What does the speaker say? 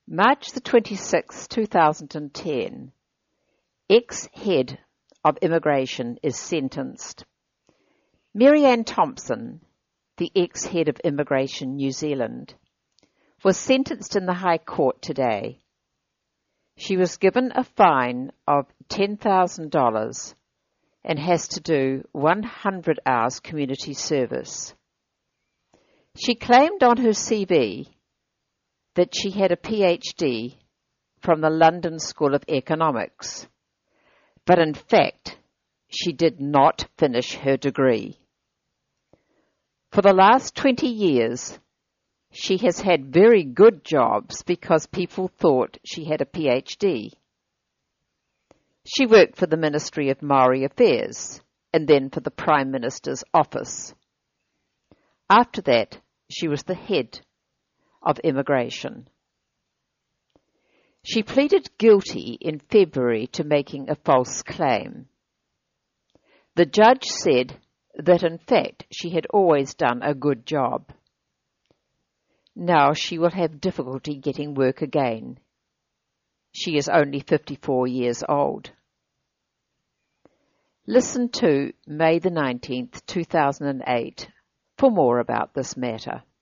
March the 26th, 2010, ex-head of immigration is sentenced. Marianne Thompson, the ex-head of Immigration New Zealand, was sentenced in the High Court today. She was given a fine of $10,000 and has to do 100 hours community service. She claimed on her CV that she had a PhD from the London School of Economics, but in fact, she did not finish her degree. For the last 20 years, she has had very good jobs because people thought she had a PhD. She worked for the Ministry of Maori Affairs and then for the Prime Minister's office. After that, she was the head of immigration. She pleaded guilty in February to making a false claim. The judge said that in fact she had always done a good job. Now she will have difficulty getting work again. She is only 54 years old. Listen to May the 19th, 2008 for more about this matter.